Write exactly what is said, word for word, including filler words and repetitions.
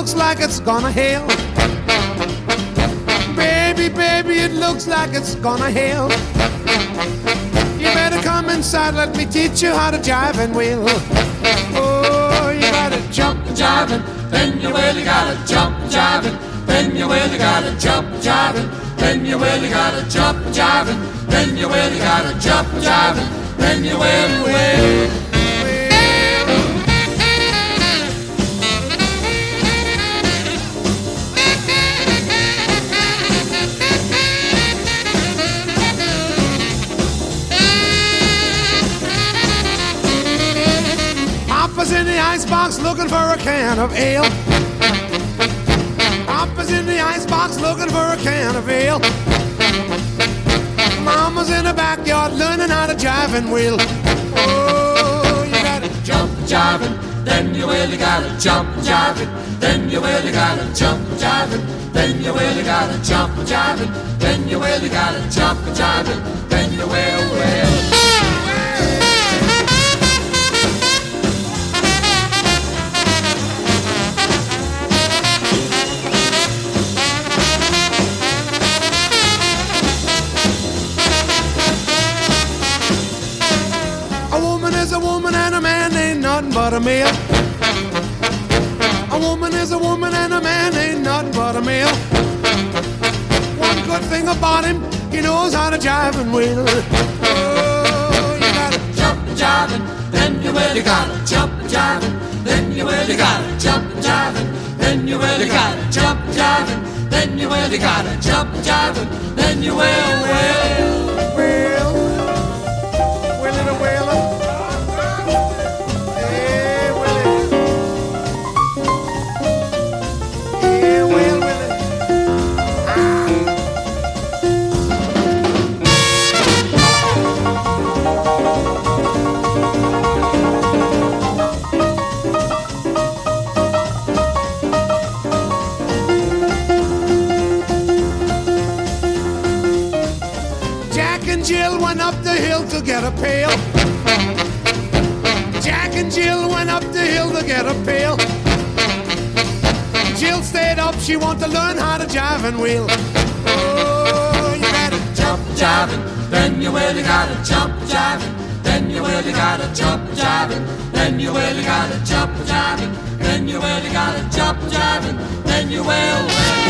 looks like it's gonna hail. Baby, baby, it looks like it's gonna hail. You better come inside, let me teach you how to jive and wheel. Oh, you gotta jump jiving, then you really gotta jump jiving, then you really gotta jump jiving, then you really gotta jump jiving, then you really gotta jump jiving, then you will, will. Papa's in the icebox looking for a can of ale. Papa's in the icebox looking for a can of ale. Mama's in the backyard learning how to jive and wheel. Oh, you gotta jump jiving, then you really gotta jump jiving, then you really gotta jump jiving, then you really gotta jump jiving, then you really gotta jump jiving, then you will, will. A woman and a man ain't nothing but a male. A woman is a woman and a man ain't nothing but a male. One good thing about him, he knows how to jive and wheel. Oh, you gotta jump jiving, then you really gotta jump jiving, then you really gotta jump jiving, then you really gotta jump jiving, then you really gotta jump jiving, then you will, will, will, will it a whaler? Jill went up the hill to get a pail. Jack and Jill went up the hill to get a pail. Jill stayed up, she wanted to learn how to jive and wheel. Oh, you gotta jump jiving, then you really gotta jump jiving, then you really gotta jump jiving, then you really gotta jump jiving, then you really gotta jump jiving, then you will, will.